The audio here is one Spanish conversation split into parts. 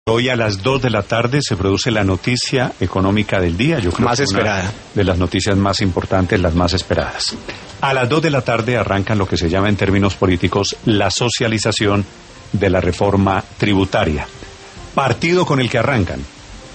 Hoy a las 2 de la tarde se produce la noticia económica del día, yo creo más que esperada. una de las noticias más importantes, las más esperadas. A las 2 de la tarde arrancan lo que se llama en términos políticos la socialización de la reforma tributaria. Partido con el que arrancan.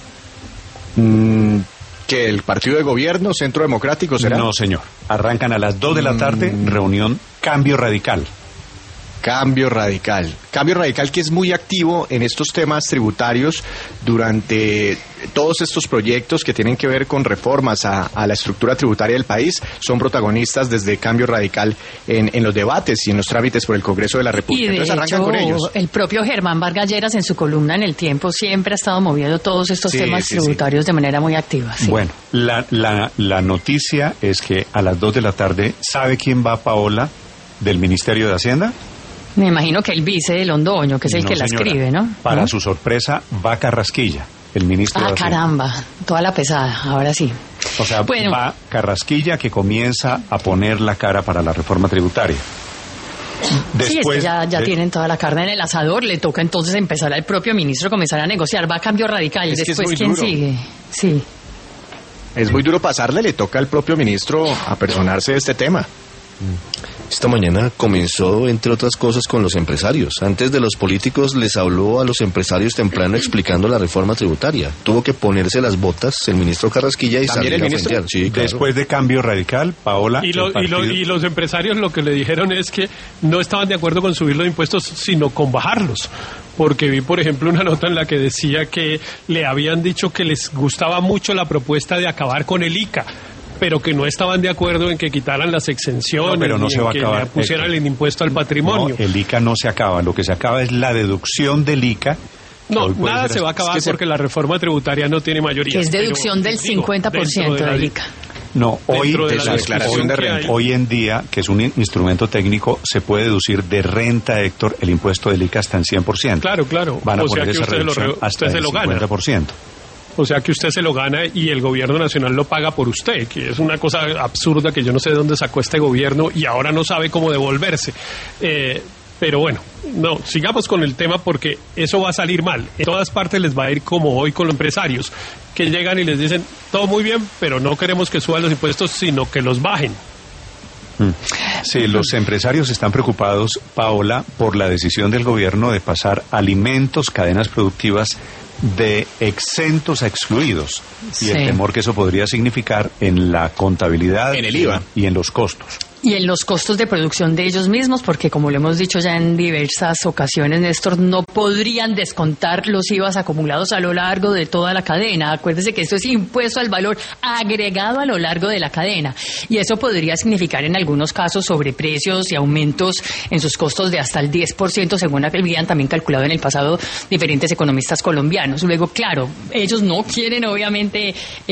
¿Que el partido de gobierno, Centro Democrático, será? No, señor. Arrancan a las 2 de la tarde, reunión Cambio Radical. Cambio Radical. Cambio Radical que es muy activo en estos temas tributarios durante todos estos proyectos que tienen que ver con reformas a la estructura tributaria del país. Son protagonistas desde Cambio Radical en los debates y en los trámites por el Congreso de la República. Y de Entonces arrancan con ellos. El propio Germán Vargas Lleras en su columna en El Tiempo siempre ha estado moviendo todos estos temas tributarios de manera muy activa. Sí. Bueno, la noticia es que a las 2 de la tarde, ¿sabe quién va, Paola, del Ministerio de Hacienda? Me imagino que el vice de Londoño, que es el que la escribe, ¿no? Para su sorpresa, va Carrasquilla, el ministro de Hacienda. Caramba, toda la pesada, ahora sí. O sea, va Carrasquilla, que comienza a poner la cara para la reforma tributaria. Después, sí, es que ya tienen toda la carne en el asador, le toca entonces empezar al propio ministro comenzar a negociar, va a Cambio Radical, después ¿quién sigue? Sí. Es muy duro pasarle, le toca al propio ministro apersonarse de este tema. Esta mañana comenzó, entre otras cosas, con los empresarios. Antes de los políticos les habló a los empresarios temprano explicando la reforma tributaria. Tuvo que ponerse las botas el ministro Carrasquilla y salir a frentear. Sí, claro. Después de Cambio Radical, Paola... Y los empresarios lo que le dijeron es que no estaban de acuerdo con subir los impuestos, sino con bajarlos. Porque vi, por ejemplo, una nota en la que decía que le habían dicho que les gustaba mucho la propuesta de acabar con el ICA, pero que no estaban de acuerdo en que quitaran las exenciones, pero no ni se va en que a acabar, le pusieran el impuesto al patrimonio. No, el ICA no se acaba, lo que se acaba es la deducción del ICA. No, nada se va a acabar porque la reforma tributaria no tiene mayoría. Que es deducción del 50% del ICA. No, hoy en día, que es un instrumento técnico, se puede deducir de renta, Héctor, el impuesto del ICA hasta en 100%. Claro. Van a poner esa reducción hasta el 50%. O sea que usted se lo gana y el gobierno nacional lo paga por usted, que es una cosa absurda que yo no sé de dónde sacó este gobierno y ahora no sabe cómo devolverse. Pero bueno, no, sigamos con el tema porque eso va a salir mal. En todas partes les va a ir como hoy con los empresarios, que llegan y les dicen, todo muy bien, pero no queremos que suban los impuestos, sino que los bajen. Sí, los empresarios están preocupados, Paola, por la decisión del gobierno de pasar alimentos, cadenas productivas, de exentos a excluidos. Y el temor que eso podría significar en la contabilidad, en el IVA y en los costos. Y en los costos de producción de ellos mismos, porque como lo hemos dicho ya en diversas ocasiones, Néstor, no podrían descontar los IVAs acumulados a lo largo de toda la cadena. Acuérdese que esto es impuesto al valor agregado a lo largo de la cadena. Y eso podría significar en algunos casos sobreprecios y aumentos en sus costos de hasta el 10%, según habían también calculado en el pasado diferentes economistas colombianos. Luego, claro, ellos no quieren obviamente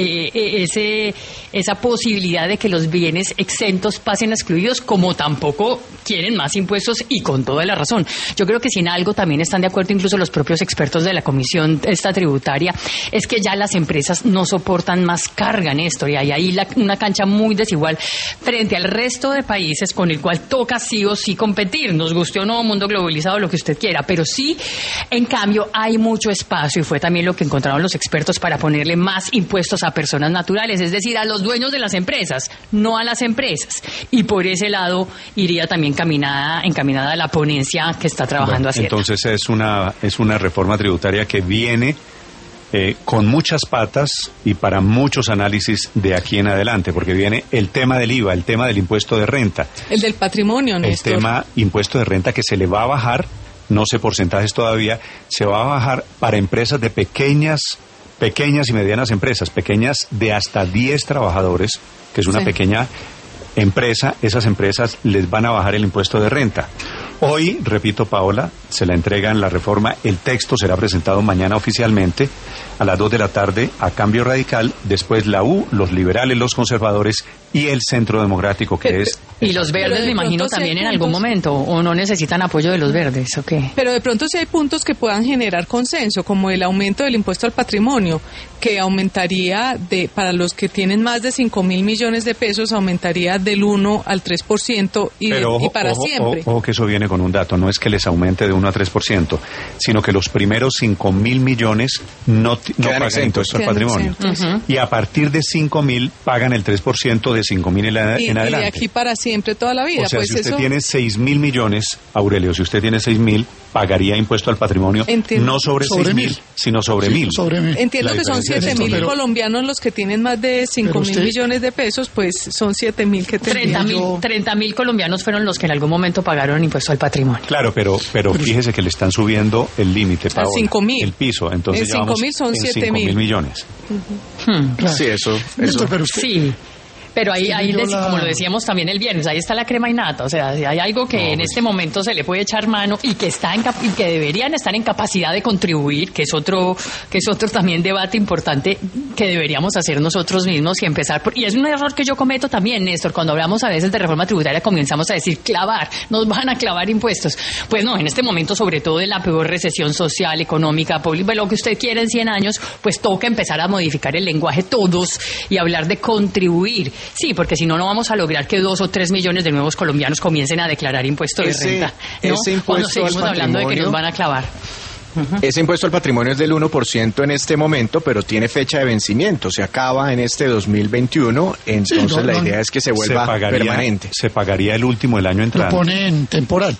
esa posibilidad de que los bienes exentos pasen a excluidos, como tampoco quieren más impuestos y con toda la razón. Yo creo que si en algo también están de acuerdo incluso los propios expertos de la comisión tributaria, es que ya las empresas no soportan más carga en esto y hay ahí una cancha muy desigual frente al resto de países con el cual toca sí o sí competir, nos guste o no, mundo globalizado, lo que usted quiera, pero sí, en cambio, hay mucho espacio y fue también lo que encontraron los expertos para ponerle más impuestos a personas naturales, es decir, a los dueños de las empresas, no a las empresas. Y por ese lado iría también encaminada a la ponencia que está trabajando Hacienda. Entonces es una reforma tributaria que viene con muchas patas y para muchos análisis de aquí en adelante, porque viene el tema del IVA, el tema del impuesto de renta. El del patrimonio, Néstor. El tema impuesto de renta que se le va a bajar, no sé porcentajes todavía, se va a bajar para empresas de pequeñas y medianas empresas, pequeñas de hasta 10 trabajadores, que es una pequeña empresa, esas empresas les van a bajar el impuesto de renta. Hoy, repito, Paola, se la entregan la reforma, el texto será presentado mañana oficialmente a las 2 de la tarde a Cambio Radical, después la U, los liberales, los conservadores y el Centro Democrático, que es Y los verdes, me imagino, también en algún momento, o no necesitan apoyo de los verdes, ¿o qué? Pero de pronto sí hay puntos que puedan generar consenso, como el aumento del impuesto al patrimonio, que aumentaría para los que tienen más de 5.000 millones de pesos, aumentaría del 1 al 3% y para siempre. Ojo que eso viene con un dato, no es que les aumente de 1 a 3%, sino que los primeros 5.000 millones no pagan impuesto al patrimonio. Y a partir de 5.000 pagan el 3% de 5.000 en adelante. Y de aquí para siempre, toda la vida. O sea, pues si usted tiene 6.000 millones, Aurelio, si usted tiene 6.000, pagaría impuesto al patrimonio no sobre 6.000, sino sobre 1.000. Entiendo que son 7.000 colombianos los que tienen más de 5.000 millones de pesos, pues son 7.000 que tendrían. 30.000 colombianos fueron los que en algún momento pagaron impuesto al patrimonio. Claro, pero fíjese que le están subiendo el límite, Paola, 5.000. el piso, entonces en 5.000 son 7.000 millones. Claro. Sí, eso. Pero usted... Sí. Pero ahí como lo decíamos también el viernes, ahí está la crema y nata. O sea, si hay algo que en este momento se le puede echar mano y que y que deberían estar en capacidad de contribuir, que es otro también debate importante que deberíamos hacer nosotros mismos y empezar y es un error que yo cometo también, Néstor, cuando hablamos a veces de reforma tributaria comenzamos a decir nos van a clavar impuestos. Pues no, en este momento, sobre todo de la peor recesión social, económica, lo que usted quiera en 100 años, pues toca empezar a modificar el lenguaje todos y hablar de contribuir. Sí, porque si no, no vamos a lograr que 2 o 3 millones de nuevos colombianos comiencen a declarar impuesto de renta, ¿no? Ese impuesto cuando seguimos hablando de que nos van a clavar. Ese impuesto al patrimonio es del 1% en este momento, pero tiene fecha de vencimiento. Se acaba en este 2021, entonces la idea es que se vuelva permanente. Se pagaría el último del año entrante. Lo ponen temporal.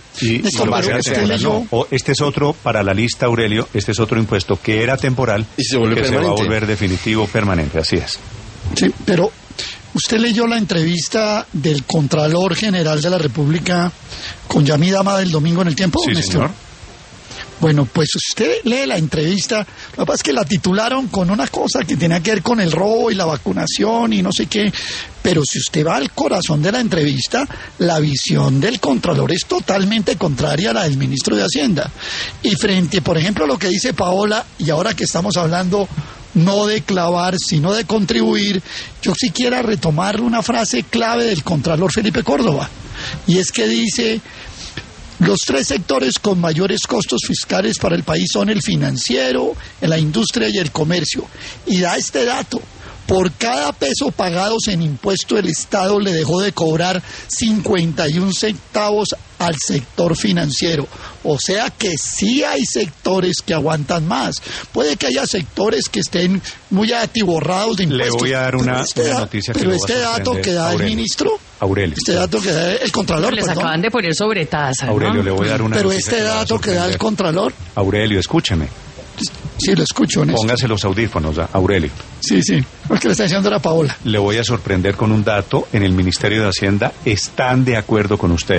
Este es otro, para la lista, Aurelio, este es otro impuesto que era temporal y se vuelve se va a volver definitivo, permanente, así es. Sí, pero... ¿Usted leyó la entrevista del Contralor General de la República con Yamid Amada el domingo en El Tiempo? Sí, señor. Bueno, pues usted lee la entrevista, lo que pasa es que la titularon con una cosa que tenía que ver con el robo y la vacunación y no sé qué, pero si usted va al corazón de la entrevista, la visión del Contralor es totalmente contraria a la del Ministro de Hacienda. Y frente, por ejemplo, a lo que dice Paola, y ahora que estamos hablando no de clavar, sino de contribuir, yo sí quiero retomar una frase clave del Contralor Felipe Córdoba, y es que dice: los 3 sectores con mayores costos fiscales para el país son el financiero, la industria y el comercio. Y da este dato: por cada peso pagados en impuesto, el Estado le dejó de cobrar 51 centavos al sector financiero. O sea que sí hay sectores que aguantan más. Puede que haya sectores que estén muy atiborrados de impuestos. Le voy a dar una noticia que pero este dato que da el ministro... Aurelio. Este dato que da el Contralor, les acaban de poner sobre tasa, Aurelio, le voy a dar una pero noticia. Pero este dato que da el Contralor... Aurelio, escúcheme. Sí, lo escucho, Néstor. Póngase los audífonos, Aurelio. Sí, porque le está diciendo a Paola. Le voy a sorprender con un dato. En el Ministerio de Hacienda están de acuerdo con usted.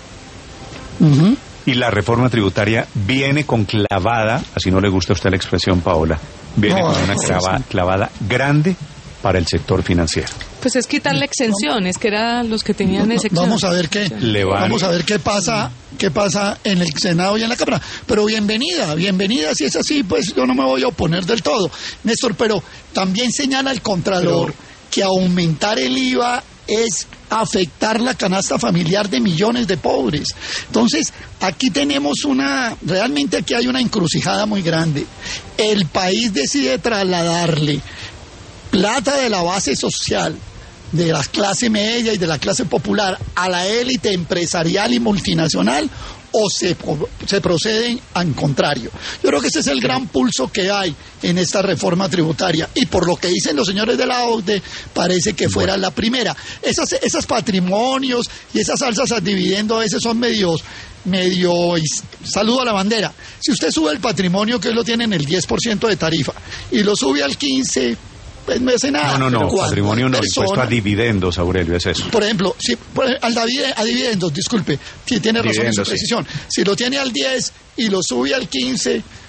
Y la reforma tributaria viene con clavada, así no le gusta a usted la expresión, Paola, viene con una clavada grande para el sector financiero. Pues es quitarle exenciones, que eran los que tenían exenciones. Vamos a ver qué pasa en el Senado y en la Cámara. Pero bienvenida, si es así, pues yo no me voy a oponer del todo, Néstor, pero también señala el Contralor que aumentar el IVA es afectar la canasta familiar de millones de pobres. Entonces, aquí tenemos realmente aquí hay una encrucijada muy grande. El país decide trasladarle plata de la base social, de la clase media y de la clase popular, a la élite empresarial y multinacional, o se proceden al contrario. Yo creo que ese es el gran pulso que hay en esta reforma tributaria, y por lo que dicen los señores de la OCDE, parece que fuera la primera. Esas patrimonios y esas alzas a dividendo a veces son medio saludo a la bandera. Si usted sube el patrimonio, que lo tiene en el 10% de tarifa, y lo sube al 15%, pues no hace nada. No, patrimonio no, impuesto a dividendos, Aurelio, es eso. Por ejemplo, a dividendos, disculpe, si tiene razón en su precisión. Si lo tiene al 10 y lo sube al 15,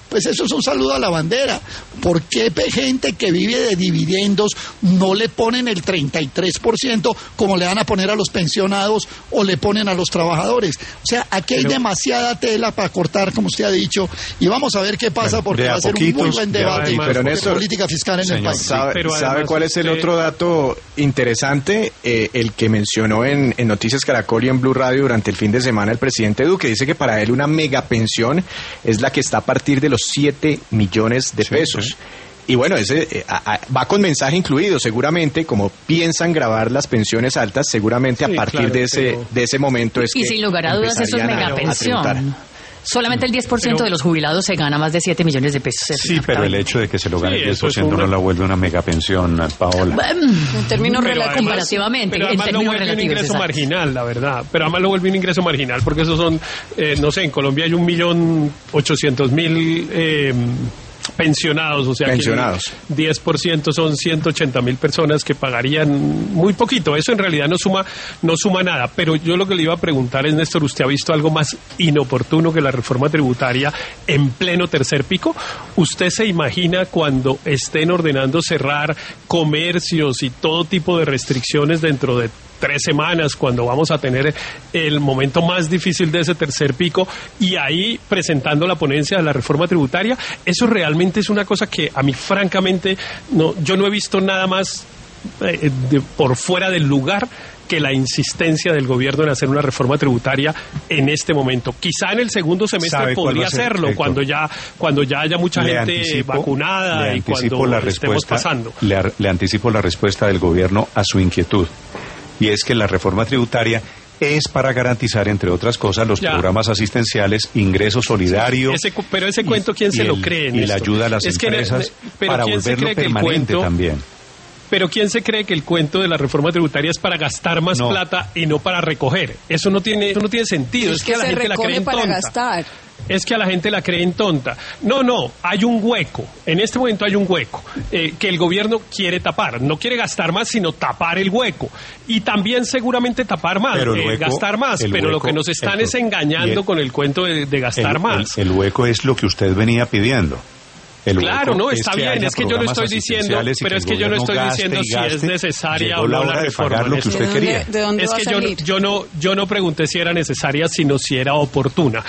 pues eso es un saludo a la bandera. ¿Por qué gente que vive de dividendos no le ponen el 33% como le van a poner a los pensionados o le ponen a los trabajadores? O sea, aquí hay demasiada tela para cortar, como usted ha dicho, y vamos a ver qué pasa, porque va a ser un muy buen debate de política fiscal en el país. ¿Sabe cuál es el otro dato interesante? El que mencionó en Noticias Caracol y en Blue Radio durante el fin de semana el presidente Duque. Dice que para él una megapensión es la que está a partir de los 7 millones de pesos. Sí. Y bueno, ese va con mensaje incluido, seguramente, como piensan grabar las pensiones altas, seguramente a partir de ese momento es que... Y sin lugar a dudas eso es megapensión. Solamente el 10% de los jubilados se gana más de 7 millones de pesos. Sí, pero el hecho de que se lo gane el 10% no la vuelve una megapensión, Paola. En términos comparativamente. Pero además lo vuelve un ingreso marginal, la verdad. Pero además lo vuelve un ingreso marginal, porque esos son, no sé, en Colombia hay 1.800.000... pensionados, o sea, pensionados. Que 10% son 180.000 personas que pagarían muy poquito. Eso en realidad no suma nada. Pero yo lo que le iba a preguntar es, Néstor, ¿usted ha visto algo más inoportuno que la reforma tributaria en pleno tercer pico? ¿Usted se imagina cuando estén ordenando cerrar comercios y todo tipo de restricciones dentro de 3 semanas, cuando vamos a tener el momento más difícil de ese tercer pico, y ahí presentando la ponencia de la reforma tributaria? Eso realmente es una cosa que a mí francamente yo no he visto nada más por fuera del lugar que la insistencia del gobierno en hacer una reforma tributaria en este momento. Quizá en el segundo semestre podría hacerlo, cuando ya haya mucha gente vacunada y cuando estemos pasando. Le anticipo la respuesta del gobierno a su inquietud. Y es que la reforma tributaria es para garantizar, entre otras cosas, los programas asistenciales, ingreso solidario. Pero ese cuento, ¿quién se lo cree? Y la ayuda a las empresas para volverlo permanente también. Pero ¿quién se cree que el cuento de la reforma tributaria es para gastar más plata y no para recoger? Eso no tiene sentido. Es que a la gente la creen tonta. Gastar. Es que a la gente la creen tonta. No, hay un hueco. En este momento hay un hueco que el gobierno quiere tapar. No quiere gastar más, sino tapar el hueco. Y también seguramente tapar más, gastar más. Pero lo que nos están es engañando con el cuento de gastar más. El hueco es lo que usted venía pidiendo. Claro, no, está bien, es que yo no estoy diciendo, pero es que yo no estoy diciendo si es necesaria o no la reforma. Lo que usted quería. Es que yo no pregunté si era necesaria, sino si era oportuna.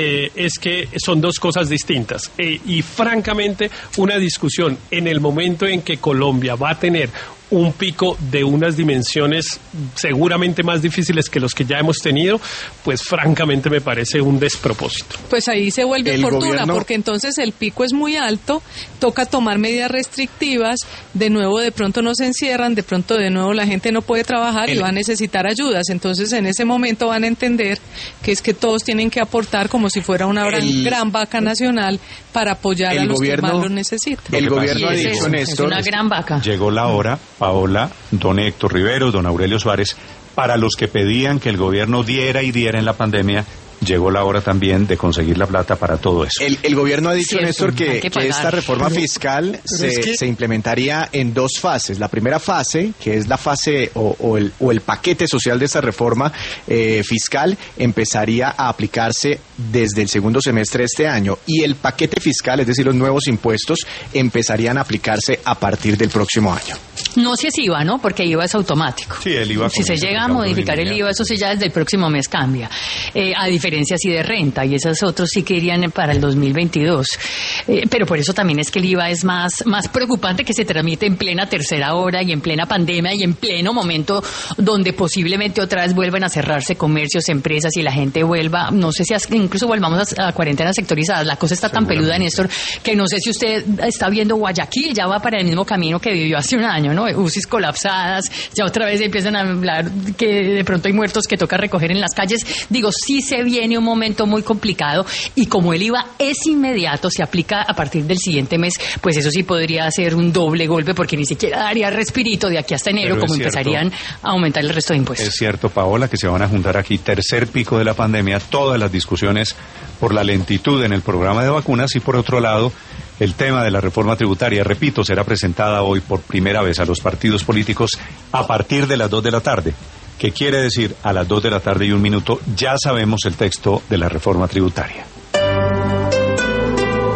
Es que son dos cosas distintas. Y francamente, una discusión en el momento en que Colombia va a tener un pico de unas dimensiones seguramente más difíciles que los que ya hemos tenido, pues francamente me parece un despropósito. Pues ahí se vuelve oportuna, porque entonces el pico es muy alto, toca tomar medidas restrictivas, de nuevo de pronto no se encierran, de pronto de nuevo la gente no puede trabajar y va a necesitar ayudas. Entonces en ese momento van a entender que es que todos tienen que aportar como si fuera una gran vaca nacional para apoyar a los que más lo necesitan. El gobierno ha dicho, Néstor, es una gran vaca. Llegó la hora, Paola, don Héctor Rivero, don Aurelio Suárez, para los que pedían que el gobierno diera en la pandemia, llegó la hora también de conseguir la plata para todo eso. El gobierno ha dicho, Néstor, que esta reforma fiscal se implementaría en 2 fases. La primera fase, que es la fase o el paquete social de esta reforma fiscal, empezaría a aplicarse desde el segundo semestre de este año. Y el paquete fiscal, es decir, los nuevos impuestos, empezarían a aplicarse a partir del próximo año. No si es IVA, ¿no? Porque IVA es automático. Sí, el IVA. Si se llega a modificar el IVA, eso sí ya desde el próximo mes cambia. A diferencia sí de renta, y esos otros sí que irían para el 2022. Pero por eso también es que el IVA es más preocupante, que se tramite en plena tercera hora y en plena pandemia y en pleno momento donde posiblemente otra vez vuelvan a cerrarse comercios, empresas y la gente vuelva, no sé si incluso volvamos a cuarentenas sectorizadas. La cosa está tan peluda, Néstor, que no sé si usted está viendo Guayaquil, ya va para el mismo camino que vivió hace un año, ¿no? UCIs colapsadas, ya otra vez empiezan a hablar que de pronto hay muertos que toca recoger en las calles. Digo, sí se viene un momento muy complicado, y como el IVA es inmediato, se aplica a partir del siguiente mes, pues eso sí podría ser un doble golpe, porque ni siquiera daría respirito de aquí hasta enero, como empezarían a aumentar el resto de impuestos. Es cierto, Paola, que se van a juntar aquí, tercer pico de la pandemia, todas las discusiones por la lentitud en el programa de vacunas, y por otro lado, el tema de la reforma tributaria, repito, será presentada hoy por primera vez a los partidos políticos a partir de las 2 de la tarde. ¿Qué quiere decir? A las 2 de la tarde y 1 minuto ya sabemos el texto de la reforma tributaria.